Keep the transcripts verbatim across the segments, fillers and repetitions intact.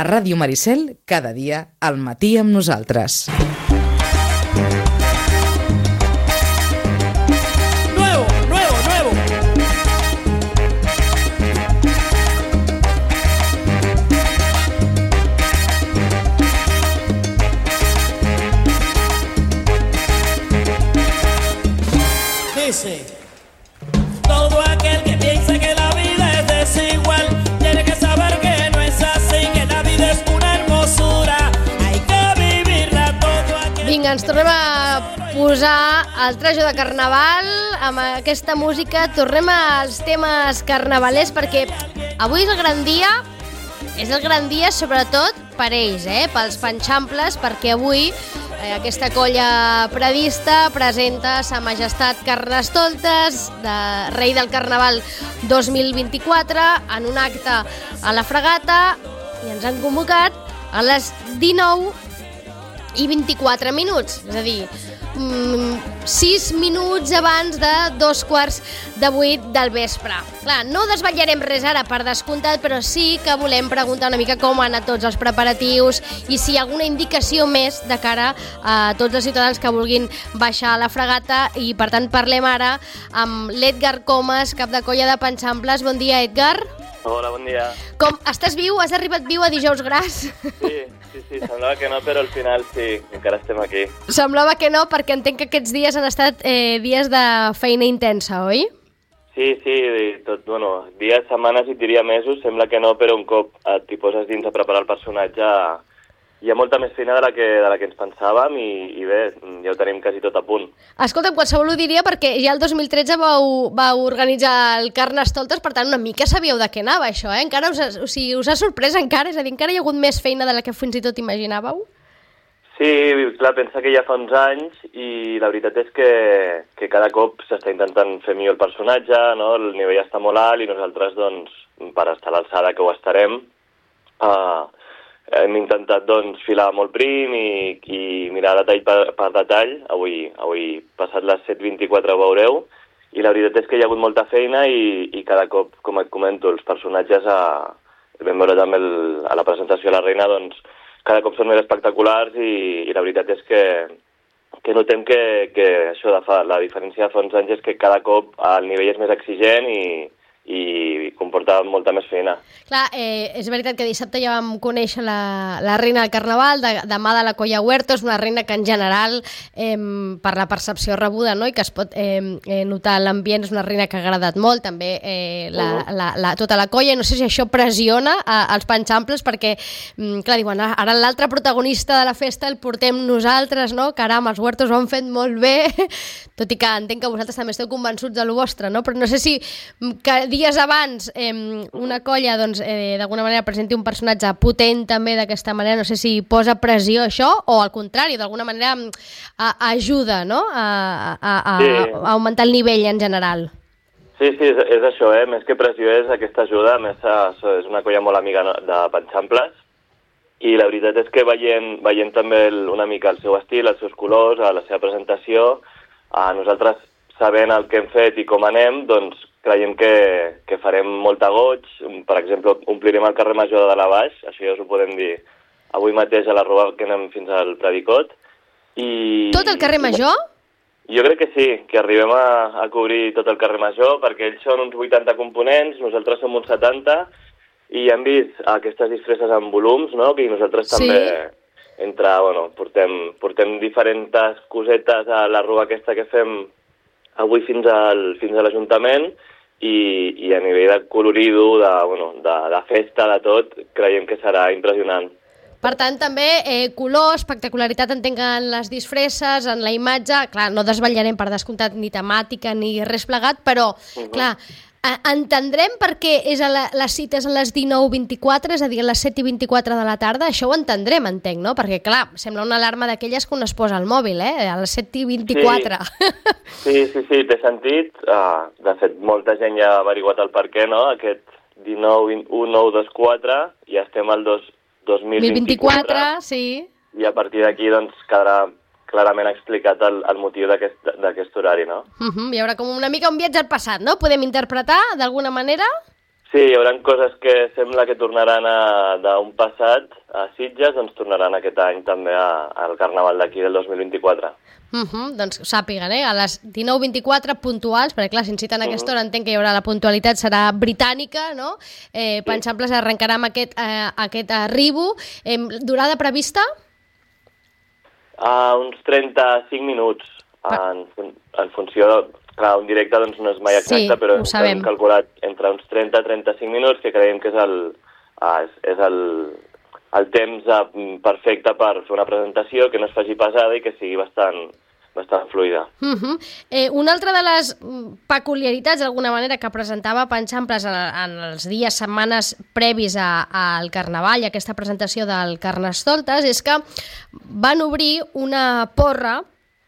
A Ràdio Maricel, cada dia, al matí amb nosaltres. Nuevo, nuevo, nuevo. Dice, todo aquel que piensa que la vida es desigual tiene que saber que no es así, que la vida es una hermosura, hay que vivirla todo aquel... Vinga, ens tornem a posar el traje de carnaval amb aquesta música, tornem als temes carnavalers perquè avui és el gran dia, és el gran dia sobretot per ells, eh? Pels panxamples, perquè avui eh, aquesta colla predista presenta Sa Majestat Carnestoltes, de Rei del Carnaval dos mil vint-i-quatre, en un acte a la Fragata, i ens han convocat a les dinou i vint-i-quatre minuts, és a dir, sis minuts abans de dos quarts de vuit del vespre. Clar, no desvetllarem res ara per descomptat, però sí que volem preguntar una mica com han anat tots els preparatius i si hi ha alguna indicació més de cara a tots els ciutadans que vulguin baixar a la Fragata, i per tant parlem ara amb l'Edgar Comas, cap de colla de panxamples. Bon dia, Edgar. Hola, bon dia. Com, estàs viu? Has arribat viu a Dijous Gras? Sí, sí, sí, semblava que no, però al final sí, encara estem aquí. Semblava que no, perquè entenc que aquests dies han estat eh, dies de feina intensa, oi? Sí, sí, tot, bueno, dies, setmanes i diria mesos, sembla que no, però un cop t'hi poses dins a preparar el personatge hi ha molta més feina de la que, de la que ens pensàvem i, i bé, ja ho tenim quasi tot a punt. Escolta, qualsevol ho diria perquè ja el dos mil tretze vau, vau organitzar el Carnestoltes, per tant una mica sabíeu de què anava això, eh? Encara us ha, o sigui, us ha sorprès encara? És a dir, encara hi ha hagut més feina de la que fins i tot imaginàveu? Sí, clar, pensa que ja fa uns anys i la veritat és que, que cada cop s'està intentant fer millor el personatge, no? El nivell està molt alt i nosaltres, doncs, per estar a l'alçada que ho estarem, uh, hem intentat, doncs, filar molt prim i, i mirar detall per, per detall. Avui, avui, passat les set vint-i-quatre, ho veureu. I la veritat és que hi ha hagut molta feina i, i cada cop, com et comento, els personatges, a, vam veure també el, a la presentació de la reina, doncs, cada cop són més espectaculars i, i la veritat és que, que notem que, que això de fa, la diferència de fa uns anys és que cada cop el nivell és més exigent i, i comporta molta més feina. Clar, eh, és veritat que dissabte ja vam conèixer la, la reina del Carnaval, de, demà de la Colla Huerto, és una reina que en general, eh, per la percepció rebuda, no?, i que es pot eh, eh, notar l'ambient, és una reina que ha agradat molt, també eh, la, uh-huh. la, la, tota la colla, i no sé si això pressiona a, als panxamples, perquè, mm, clar, diuen, ara l'altre protagonista de la festa el portem nosaltres, no?, caram, els Huertos ho han fet molt bé, tot i que entenc que vosaltres també esteu convençuts de lo vostre, no?, però no sé si que dies abans eh, una colla doncs, eh, d'alguna manera presenti un personatge potent també d'aquesta manera, no sé si posa pressió això o al contrari, d'alguna manera a, a ajuda, no?, a, a, a, sí. a augmentar el nivell en general. Sí, sí, és, és això, eh? Més que pressió és aquesta ajuda, a més és una colla molt amiga de panxamples i la veritat és que veient, veient també el, una mica el seu estil, els seus colors, a la seva presentació, a nosaltres sabent el que hem fet i com anem, doncs creiem que, que farem molt a goig. Per exemple, omplirem el carrer Major de Dalt a Baix, això ja us ho podem dir avui mateix a la Roba, que anem fins al Predicot. I... Tot el carrer Major? Jo crec que sí, que arribem a, a cobrir tot el carrer Major, perquè ells són uns vuitanta components, nosaltres som uns setanta, i hem vist aquestes disfresses en volums, no?, que nosaltres sí. també entre, bueno, portem, portem diferents cosetes a la Roba aquesta que fem avui fins al fins a l'Ajuntament i, i a nivell de colorido, de, bueno, de, de festa, de tot, creiem que serà impressionant. Per tant, també eh, color, espectacularitat entenc en les disfresses, en la imatge, clar, no desvetllarem per descomptat ni temàtica ni res plegat, però, uh-huh. clar, entendrem per què és a la, les cites a les dinou vint-i-quatre, és a dir, a les set i vint-i-quatre de la tarda, això ho entendrem, entenc, no? Perquè, clar, sembla una alarma d'aquelles que un es posa al mòbil, eh? A les set i vint-i-quatre. Sí, sí, sí, sí té sentit. Uh, de fet, molta gent ja ha averiguat el per què, no? Aquest dinou, un, nou, dos, quatre, ja estem al dos mil vint-i-quatre, sí. I a partir d'aquí, doncs, quedarà clarament explicat el, el motiu d'aquest horari, no? Uh-huh. Hi haurà com una mica un viatge al passat, no? Podem interpretar d'alguna manera? Sí, hi haurà coses que sembla que tornaran a- d'un passat a Sitges, doncs tornaran aquest any també a- al Carnaval d'aquí del dos mil vint-i-quatre. Uh -huh, doncs sàpiguen, eh? A les dinou vint-i-quatre puntuals, perquè clar, si ens citen a aquesta hora entenc que hi haurà la puntualitat, serà britànica, no? Eh, Pensamples arrencarà amb aquest, eh, aquest arribo. Eh, durada prevista? A uns trenta-cinc minuts, en, fun- en funció... Clar, un directe doncs, no és mai exacte, Sí, però ho sabem. hem calculat entre uns trenta i trenta-cinc minuts, que creiem que és el, ah, és, és el, el temps eh, perfecte per fer una presentació, que no es faci pesada i que sigui bastant, bastant fluida. Uh -huh. eh, una altra de les mm, peculiaritats, d'alguna manera, que presentava Penxamples en, en els dies, setmanes previs a- al Carnaval i a aquesta presentació del Carnestoltes és que van obrir una porra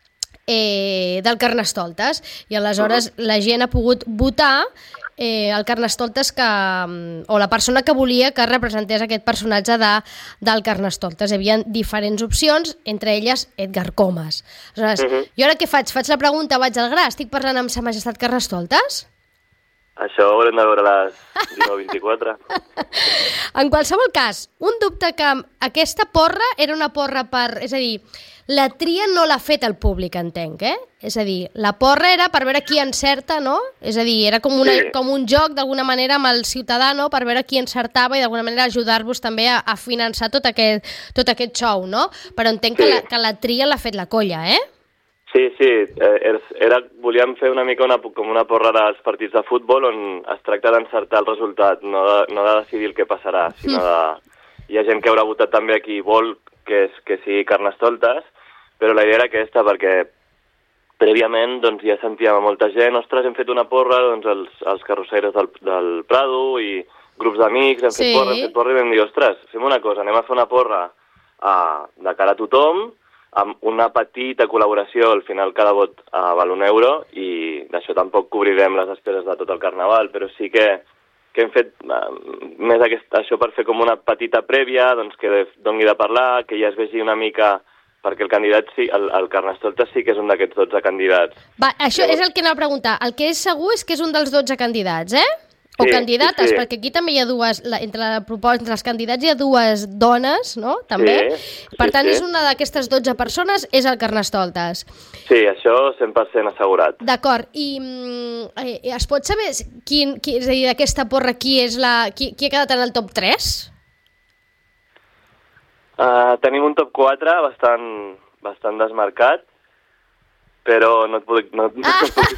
eh, del Carnestoltes i aleshores uh -huh. la gent ha pogut votar eh, el Carnestoltes que, mm, o la persona que volia que representés aquest personatge de, del Carnestoltes. Hi havia diferents opcions, entre elles Edgar Comas. Aleshores, uh -huh. jo ara què faig? Faig la pregunta, vaig al gra, estic parlant amb Sa Majestat Carnestoltes? Això ho haurem de veure a les dinou vint-i-quatre. En qualsevol cas, un dubte que aquesta porra era una porra per... És a dir, la tria no l'ha fet el públic, entenc, eh? És a dir, la porra era per veure qui encerta, no? És a dir, era com, una, Sí. com un joc, d'alguna manera, amb el ciutadà, no? Per veure qui encertava i, d'alguna manera, ajudar-vos també a, a finançar tot aquest, tot aquest show, no? Però entenc Sí. que, la, que la tria l'ha fet la colla, eh? Sí, sí, eh, era, era, volíem fer una mica una, com una porra dels partits de futbol on es tracta d'encertar el resultat, no de, no de decidir el que passarà, sinó de... Hi ha gent que haurà votat també a qui vol que, és, que sigui Carnestoltes, però la idea era aquesta, perquè prèviament doncs, ja sentíem a molta gent, ostres, hem fet una porra, doncs els, els carrossaires del, del Prado i grups d'amics, hem Sí. fet porra, hem fet porra, i vam dir, ostres, fem una cosa, anem a fer una porra uh, de cara a tothom, amb una petita col·laboració, al final cada vot uh, val un euro, i d'això tampoc cobrirem les despeses de tot el Carnaval, però sí que, que hem fet uh, més aquest, això per fer com una petita prèvia, doncs que doni de parlar, que ja es vegi una mica, perquè el candidat, sí, el, el Carnestoltes sí que és un d'aquests dotze candidats. Va, això és el que anava a preguntar. El que és segur és que és un dels dotze candidats, eh? O Sí, candidates, sí, sí. perquè aquí també hi ha dues, la, entre, la proposta, entre els candidats hi ha dues dones, no? També. Sí, Per sí, tant, sí. és una d'aquestes dotze persones, és el Carnestoltes. Sí, això cent per cent assegurat. D'acord, i mm, eh, es pot saber quin, qui, és a dir, d'aquesta porra qui és la, qui, qui ha quedat en el top tres? Uh, tenim un top quatre bastant, bastant desmarcat, però no et puc... No, no,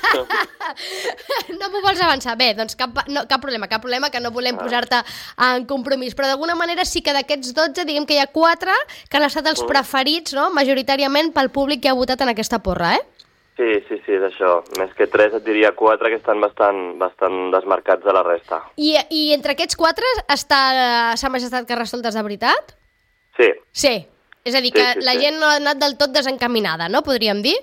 No m'ho vols avançar? Bé, doncs cap, no, cap problema, cap problema, que no volem posar-te en compromís, però d'alguna manera sí que d'aquests dotze, diguem que hi ha quatre que han estat els preferits, no?, majoritàriament pel públic que ha votat en aquesta porra, eh? sí, sí, sí, és això. Més que tres, et diria quatre, que estan bastant, bastant desmarcats de la resta. I, I entre aquests quatre està Sa Majestat Carnestoltes de veritat? Sí, Sí, és a dir, que Sí, sí, la sí. gent no ha anat del tot desencaminada, no?, podríem dir?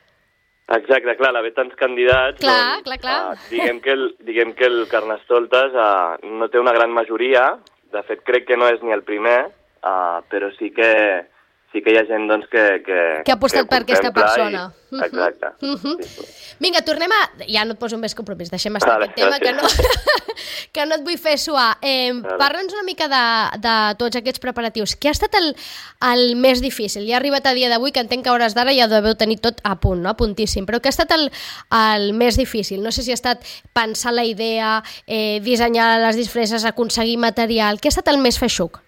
exacte, clar, l'haver tants candidats... Clar, doncs, clar, clar. Uh, diguem, que el, diguem que el Carnestoltes uh, no té una gran majoria, de fet crec que no és ni el primer, uh, però sí que, sí que hi ha gent doncs, que, que... Que ha apostat per aquesta contempla persona. I... Exacte. Mhm. Sí, sí. Vinga, tornem a... Ja no et poso més compromís, deixem estar Vale, aquest tema, que no, gràcies. que no et vull fer suar. Eh, Vale. Parla'ns una mica de, de tots aquests preparatius. Què ha estat el, el més difícil? Ja ha arribat a dia d'avui, que entenc que a hores d'ara ja deveu tenir tot a punt, no? A puntíssim. Però què ha estat el, el més difícil? No sé si ha estat pensar la idea, eh, dissenyar les disfresses, aconseguir material... Què ha estat el més feixuc?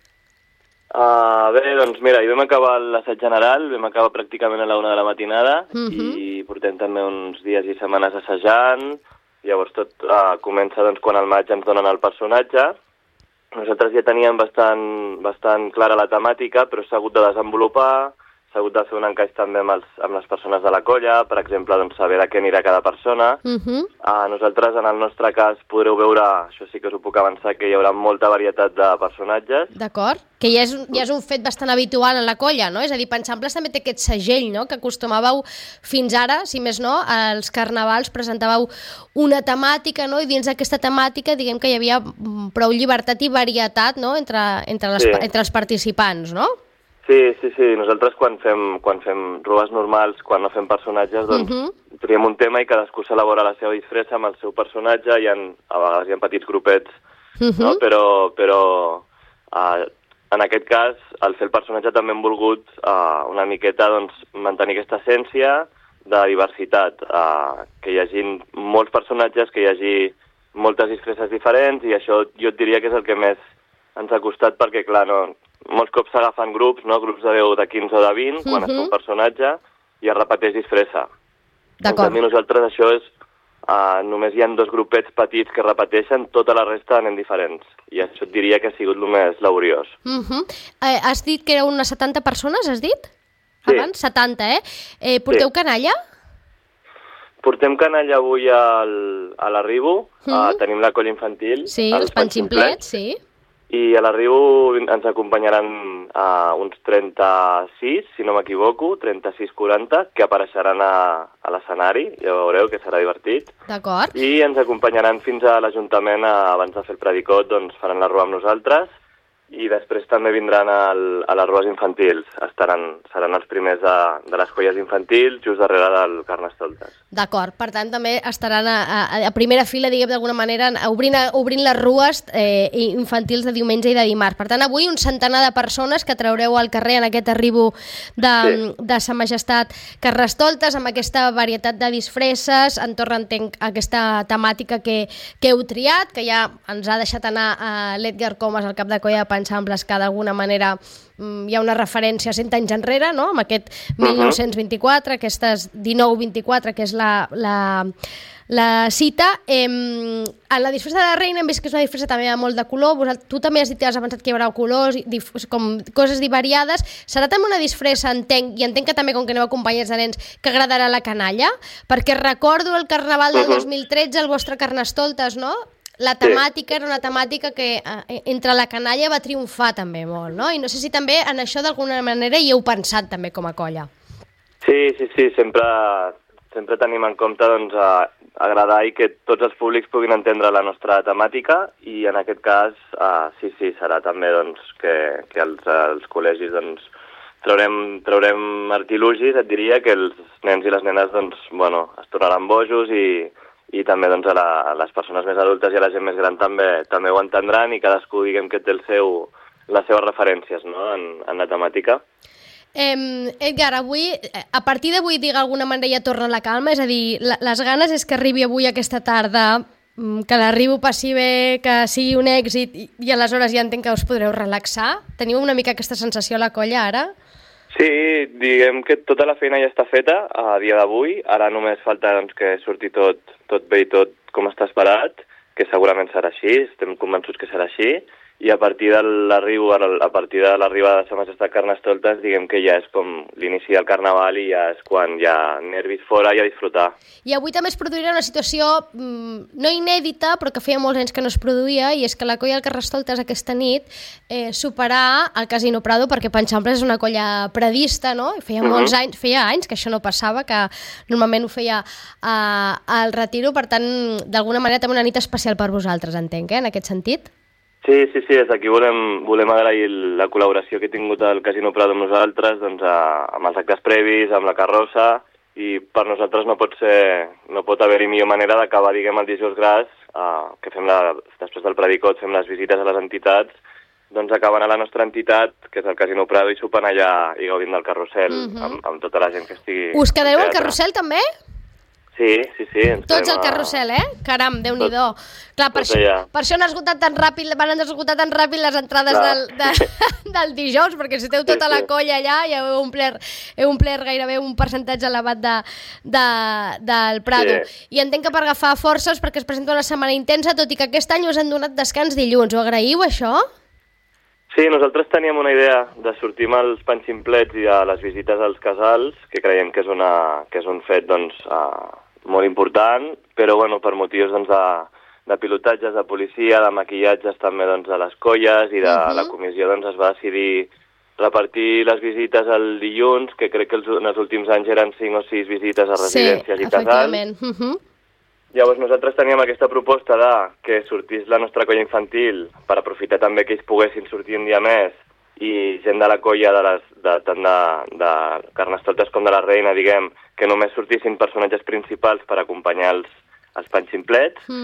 Uh, bé, doncs mira, hi vam acabar l'assaig general, vam acabar pràcticament a la una de la matinada Mhm. i portem també uns dies i setmanes assajant, llavors tot uh, comença doncs, quan al maig ens donen el personatge. Nosaltres ja teníem bastant, bastant clara la temàtica, però s'ha hagut de desenvolupar, s'ha hagut de fer un encaix també amb, els, amb les persones de la colla, per exemple, doncs, saber de què anirà cada persona. Uh -huh. Uh, nosaltres, en el nostre cas, podreu veure, això sí que us ho puc avançar, que hi haurà molta varietat de personatges. D'acord? Que ja és, un- ja és un fet bastant habitual en la colla, no? És a dir, Penxamples també té aquest segell, no?, que acostumàveu fins ara, si més no, als carnavals presentàveu una temàtica, no?, i dins d'aquesta temàtica, diguem que hi havia mm, prou llibertat i varietat, no?, entre, entre, les, Sí. entre els participants, no? Sí, sí, sí. Nosaltres quan fem, quan fem robes normals, quan no fem personatges, doncs Mhm. triem un tema i cadascú s'elabora la seva disfressa amb el seu personatge, i en, a vegades hi ha petits grupets Uh-huh. no? Però, però uh, en aquest cas, al fer el personatge també hem volgut uh, una miqueta doncs, mantenir aquesta essència de diversitat, uh, que hi hagi molts personatges, que hi hagi moltes disfresses diferents, i això jo et diria que és el que més ens ha costat, perquè clar, no, molts cops s'agafen grups, no? Grups de deu, de quinze o de vint, uh-huh. quan es fa un personatge, i es repeteix disfressa. En canvi, nosaltres això és, uh, només hi ha dos grupets petits que repeteixen, tota la resta anem diferents. I això et diria que ha sigut el més laboriós. Uh-huh. eh, has dit que eren unes setanta persones, has dit? Sí. Abans, setanta, eh? eh porteu sí. canalla? Portem canalla avui al, a l'arribo, Mm. uh, tenim la colla infantil. Sí, els panximplets, sí. I a l'arribo ens acompanyaran uh, uns trenta-sis, si no m'equivoco, trenta-sis quaranta, que apareixeran a, a l'escenari, ja veureu que serà divertit. D'acord. I ens acompanyaran fins a l'Ajuntament, uh, abans de fer el predicot, doncs faran la rua amb nosaltres, i després també vindran al, a les rues infantils. Estaran, seran els primers de, de les colles infantils, just darrere del Carnestoltes. D'acord, per tant també estaran a, a, a primera fila, diguem d'alguna manera, obrint, obrint les rues eh, infantils de diumenge i de dimarts. Per tant, avui un centenar de persones que traureu al carrer en aquest arribo de, sí. de Sa Majestat Carnestoltes, amb aquesta varietat de disfresses, entorn entenc aquesta temàtica que, que heu triat, que ja ens ha deixat anar a l'Edgar Comas, el cap de colla de Panxamples, que d'alguna manera hi ha una referència cent anys enrere, no? Amb aquest mil nou-cents vint-i-quatre, aquestes dinou vint-i-quatre, que és la, la, la cita. Eh, en la disfressa de la reina hem vist que és una disfressa també de molt de color. Vosaltres, tu també has dit que has avançat que hi haurà colors, dif, com coses variades. Serà també una disfressa, entenc, i entenc que també, com que aneu acompanyats de nens, que agradarà la canalla, perquè recordo el Carnaval del dos mil tretze, el vostre Carnestoltes, no? La temàtica era una temàtica que eh, entre la canalla va triomfar també molt, no? I no sé si també en això d'alguna manera hi heu pensat també com a colla. Sí, sí, sí, sempre, sempre tenim en compte doncs, a, agradar i que tots els públics puguin entendre la nostra temàtica, i en aquest cas uh, sí, sí, serà també doncs, que, que els, els col·legis doncs, traurem, traurem artilugis, et diria que els nens i les nenes doncs, bueno, es tornaran bojos, i i també doncs, a, la, a les persones més adultes i a la gent més gran també també ho entendran, i cadascú diguem que té el seu, les seves referències, no? en, en la temàtica. Eh, Edgar, avui, a partir d'avui, d'alguna manera ja torna la calma, és a dir, la, les ganes és que arribi avui aquesta tarda, que l'arribo passi bé, que sigui un èxit, i, i aleshores ja entenc que us podreu relaxar. Teniu una mica aquesta sensació a la colla ara? Sí, diguem que tota la feina ja està feta a dia d'avui. Ara només falta doncs, que surti tot, tot bé i tot com està esperat, que segurament serà així, estem convençuts que serà així, i a partir de l'arribo, a partir de l'arribada de Sa Majestat Carnestoltes, diguem que ja és com l'inici del Carnaval, i ja és quan hi ha nervis fora i a disfrutar. I avui també es produirà una situació mmm, no inèdita, però que feia molts anys que no es produïa, i és que la colla del Carnestoltes aquesta nit eh, superà el Casino Prado, perquè Panxamples és una colla pradista, no? I feia uh-huh. molts anys, feia anys que això no passava, que normalment ho feia eh, al Retiro, per tant, d'alguna manera també una nit especial per vosaltres, entenc, eh, en aquest sentit. Sí, sí, sí, des d'aquí volem, volem agrair la col·laboració que he tingut al Casino Prado amb nosaltres, doncs, a, amb els actes previs, amb la carrossa, i per nosaltres no pot ser, no pot haver-hi millor manera d'acabar, diguem, el dijous gras, eh, que fem la, després del predicot, fem les visites a les entitats, doncs acaben a la nostra entitat, que és el Casino Prado, i supen allà i gaudint del carrusel, uh-huh. amb, amb tota la gent que estigui... Us quedareu al carrusel també? Sí, sí, sí. Tots al carrusel, eh? Caram, Déu-n'hi-do. Clar, per això, per això han esgotat tan ràpid, van esgotar tan ràpid les entrades del, de, del dijous, perquè si esteu tota la colla allà ja heu omplert, heu omplert gairebé un percentatge elevat de, de, del Prado. Sí. I entenc que per agafar forces, perquè es presenta una setmana intensa, tot i que aquest any us han donat descans dilluns. Ho agraïu, això? Sí, nosaltres teníem una idea de sortir amb els panximplets i a les visites als casals, que creiem que és, una, que és un fet doncs, uh, molt important, però bueno, per motius doncs, de, de pilotatges, de policia, de maquillatges també doncs, de les colles i de uh-huh. la comissió doncs, es va decidir repartir les visites el dilluns, que crec que els, en els últims anys eren cinc o sis visites a residències sí, i casals. efectivament. Uh-huh. Llavors nosaltres teníem aquesta proposta de que sortís la nostra colla infantil per aprofitar també que ells poguessin sortir un dia més, i gent de la colla de les, de, tant de, de Carnestoltes com de la Reina, diguem, que només sortissin personatges principals per acompanyar els, els panximplets, mm.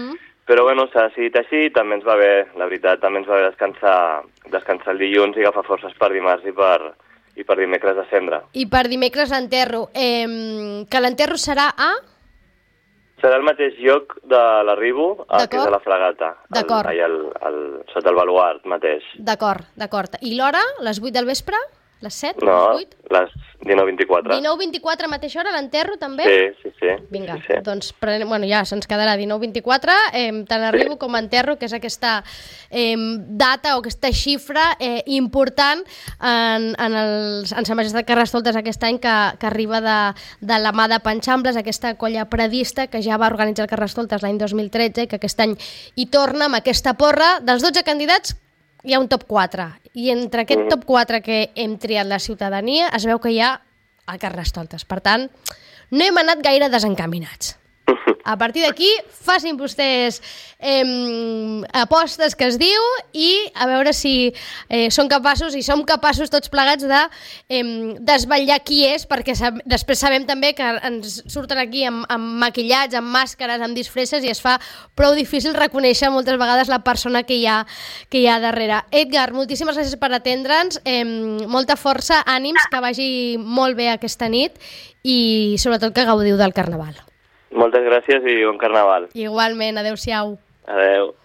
Però bueno, s'ha decidit així i també ens va bé, la veritat, també ens va bé descansar, descansar el dilluns i agafar forces per dimarts i per, i per dimecres de cendra. I per dimecres l'enterro. Eh, que l'enterro serà a... Serà el mateix lloc de l'arribo, que és a la Fragata. D'acord. El, el, el, sota el baluart mateix. D'acord, d'acord. I l'hora? Les vuit del vespre? Les set? No, les vuit? les dinou vint-i-quatre. dinou vint-i-quatre a mateixa hora, l'enterro també? Sí, sí, sí. Vinga, sí, sí. doncs pre... bueno, ja se'ns quedarà dinou vint-i-quatre, eh, tant arribo sí. com enterro, que és aquesta eh, data o aquesta xifra eh, important en, en, els, en Sa Majestat Carnestoltes aquest any que, que arriba de, de la mà de Panxambles, aquesta colla predista que ja va organitzar el Carnestoltes l'any dos mil tretze i que aquest any hi torna amb aquesta porra. Dels dotze candidats hi ha un top quatre, i entre aquest top quatre que hem triat la ciutadania es veu que hi ha el Carnestoltes. Per tant, no hem anat gaire desencaminats. A partir d'aquí, facin vostès eh, apostes que es diu i a veure si eh, són capaços i som capaços tots plegats de eh, desvetllar qui és, perquè sab després sabem també que ens surten aquí amb, amb maquillats, amb màscares, amb disfresses i es fa prou difícil reconèixer moltes vegades la persona que hi ha, que hi ha darrere. Edgar, moltíssimes gràcies per atendre'ns, eh, molta força, ànims, que vagi molt bé aquesta nit i sobretot que gaudiu del Carnaval. Moltes gràcies i bon Carnaval. Igualment, adeu-siau. Adeu.